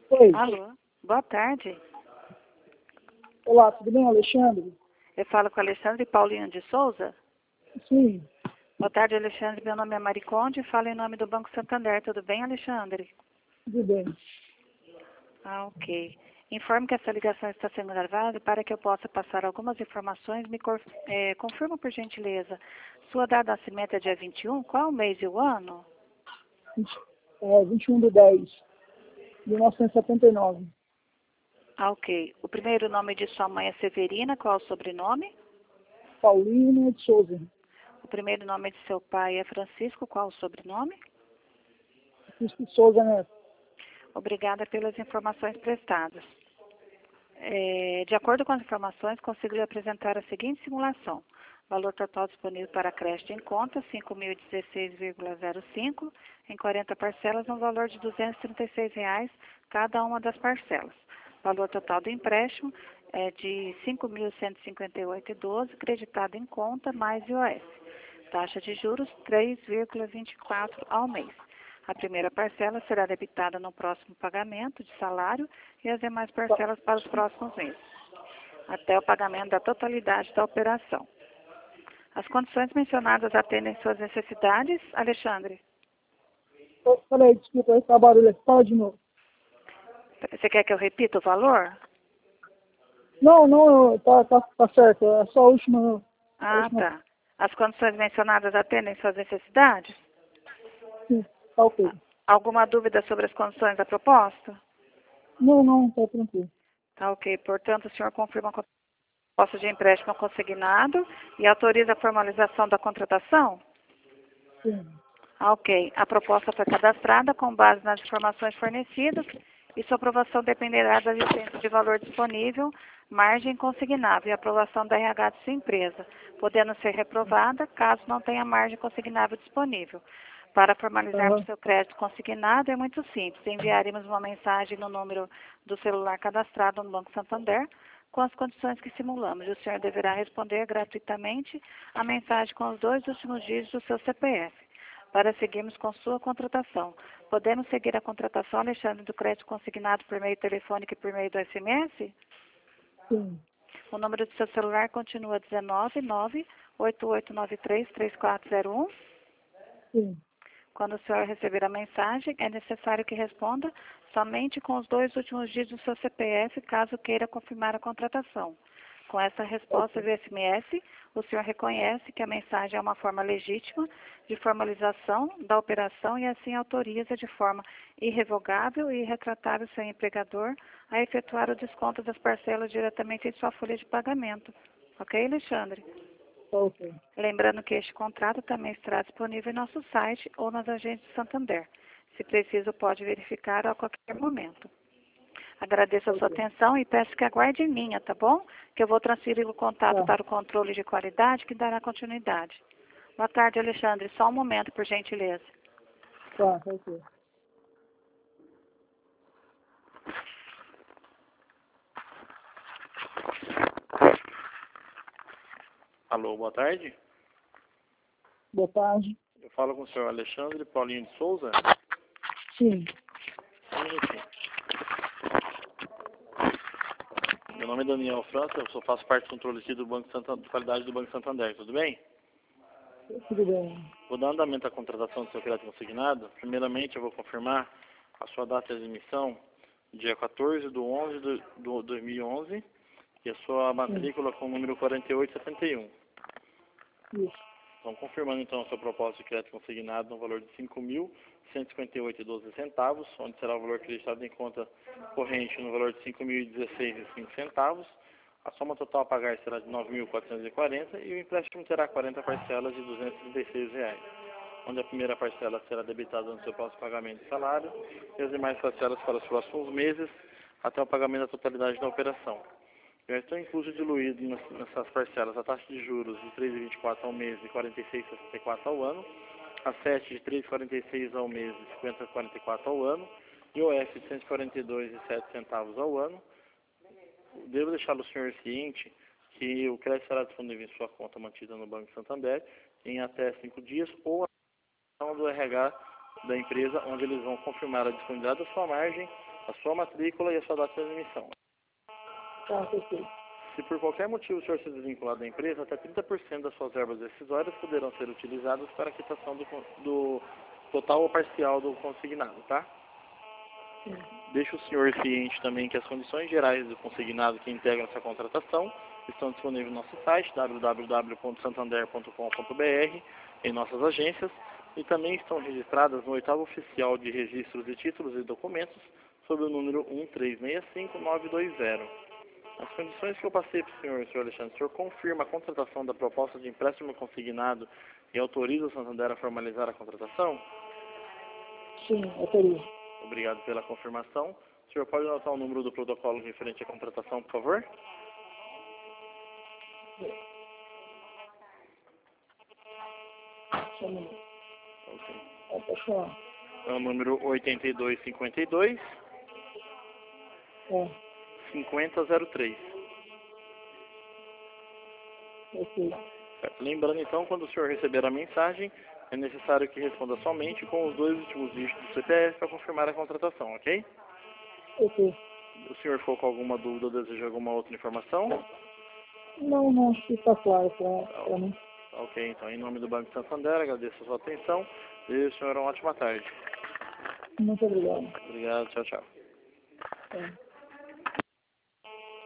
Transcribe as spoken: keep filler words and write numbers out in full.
Oi. Alô, boa tarde. Olá, tudo bem, Alexandre? Eu falo com Alexandre Paulinho de Souza. Sim, Boa tarde, Alexandre. Meu nome é Mariconde e falo em nome do Banco Santander. Tudo bem, Alexandre? tudo bem. Ah, ok. Informe que essa ligação está sendo gravada para que eu possa passar algumas informações. Me cor- eh, confirma, por gentileza. Sua data de nascimento é dia vinte e um. Qual o mês e o ano? vinte, é, vinte e um de dez de mil novecentos e setenta e nove. Ah, ok. O primeiro nome de sua mãe é Severina. Qual o sobrenome? Paulina de Souza. O primeiro nome de seu pai é Francisco. Qual o sobrenome? Francisco de Souza Neto. Obrigada pelas informações prestadas. É, de acordo com as informações, consigo lhe apresentar a seguinte simulação. Valor total disponível para crédito em conta, cinco mil e dezesseis vírgula zero cinco, em quarenta parcelas, no valor de duzentos e trinta e seis reais cada uma das parcelas. Valor total do empréstimo é de cinco mil cento e cinquenta e oito vírgula doze, creditado em conta, mais I O S. Taxa de juros, três vírgula vinte e quatro ao mês. A primeira parcela será debitada no próximo pagamento de salário e as demais parcelas para os próximos meses, até o pagamento da totalidade da operação. As condições mencionadas atendem suas necessidades, Alexandre? Oh, peraí, desculpa, aí tá barulho aqui. Fala de novo. Você quer que eu repita o valor? Não, não, tá, tá, tá certo. É só a última. A Ah, última. tá. As condições mencionadas atendem suas necessidades? Sim, tá ok. Alguma dúvida sobre as condições da proposta? Não, não, tá tranquilo. Tá ok. Portanto, o senhor confirma a proposta de empréstimo consignado e autoriza a formalização da contratação? Sim, Ah, ok. A proposta foi cadastrada com base nas informações fornecidas e sua aprovação dependerá da existência de valor disponível, margem consignável e aprovação da R H de sua empresa, podendo ser reprovada caso não tenha margem consignável disponível. Para formalizarmos aham, seu crédito consignado é muito simples. Enviaremos uma mensagem no número do celular cadastrado no Banco Santander com as condições que simulamos. E o senhor deverá responder gratuitamente a mensagem com os dois últimos dígitos do seu C P F para seguirmos com sua contratação. Podemos seguir a contratação, Alexandre, do crédito consignado por meio telefônico e por meio do S M S? sim, O número do seu celular continua dezenove, nove, oito oito nove três, três quatro zero um. sim. Quando o senhor receber a mensagem, é necessário que responda somente com os dois últimos dígitos do seu C P F, caso queira confirmar a contratação. Com essa resposta Ok. via S M S, o senhor reconhece que a mensagem é uma forma legítima de formalização da operação e assim autoriza de forma irrevogável e irretratável seu empregador a efetuar o desconto das parcelas diretamente em sua folha de pagamento. Ok, Alexandre? Tá ok. Lembrando que este contrato também estará disponível em nosso site ou nas agências Santander. Se preciso, pode verificar a qualquer momento. Agradeço a sua Ok. atenção e peço que aguarde em linha, tá bom? Que eu vou transferir o contato Tá, para o controle de qualidade que dará continuidade. Boa tarde, Alexandre. Só um momento, por gentileza. tá, tá ok. Alô, boa tarde. Boa tarde. Eu falo com o senhor Alexandre Paulinho de Souza. Sim, Sim, sim. Meu nome é Daniel França, eu só faço parte do controle aqui do Banco Santander, de qualidade do Banco Santander, tudo bem? tudo bem. Vou dar andamento à contratação do seu crédito consignado. Primeiramente, eu vou confirmar a sua data de emissão, dia quatorze de onze de dois mil e onze, e a sua Sim, matrícula com o número quarenta e oito setenta e um. isso. Então, confirmando então a sua proposta de crédito consignado no valor de cinco mil cento e cinquenta e oito vírgula doze centavos, onde será o valor acreditado em conta corrente no valor de cinco mil e dezesseis vírgula cinco centavos. A soma total a pagar será de nove mil quatrocentos e quarenta e o empréstimo terá quarenta parcelas de duzentos e trinta e seis reais, onde a primeira parcela será debitada no seu próximo pagamento de salário e as demais parcelas para os próximos meses até o pagamento da totalidade da operação. Já estão inclusos diluídos nessas parcelas a taxa de juros de três vírgula vinte e quatro ao mês e quarenta e seis vírgula sessenta e quatro ao ano, a sete de três vírgula quarenta e seis ao mês e cinquenta vírgula quarenta e quatro ao ano, e o F de cento e quarenta e dois vírgula sete centavos ao ano. Devo deixar o senhor ciente que o crédito será disponível em sua conta mantida no Banco Santander em até cinco dias ou a ação do R H da empresa, onde eles vão confirmar a disponibilidade da sua margem a sua matrícula e a sua data de admissão. Tá, perfeito. Se por qualquer motivo o senhor se desvincular da empresa, até trinta por cento das suas verbas decisórias poderão ser utilizadas para a quitação do, do total ou parcial do consignado, tá? Sim. Deixo o senhor ciente também que as condições gerais do consignado que integram essa contratação estão disponíveis no nosso site, w w w ponto santander ponto com ponto b r, em nossas agências, e também estão registradas no oitavo oficial de registros de títulos e documentos, sob o número um três seis cinco nove dois zero. As condições que eu passei para o senhor, senhor Alexandre, o senhor confirma a contratação da proposta de empréstimo consignado e autoriza o Santander a formalizar a contratação? Sim, autorizo. Obrigado pela confirmação. O senhor pode anotar o número do protocolo referente à contratação, por favor? Só um minuto. Ok. É, pode falar. É o número oitenta e dois cinquenta e dois, É, cinquenta zero três. ok. Certo. Lembrando então, quando o senhor receber a mensagem, é necessário que responda somente com os dois últimos dígitos do C P F para confirmar a contratação, ok? Ok. O senhor ficou com alguma dúvida ou deseja alguma outra informação? Não, não, acho que está claro para mim. Ok, então em nome do Banco Santander, agradeço a sua atenção e o senhor uma ótima tarde. Muito obrigado. Obrigado, tchau, tchau. É.